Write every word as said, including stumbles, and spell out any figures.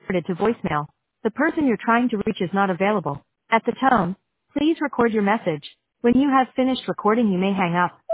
forwarded to voicemail. The person you're trying to reach is not available. At the tone, please record your message. When you have finished recording, you may hang up.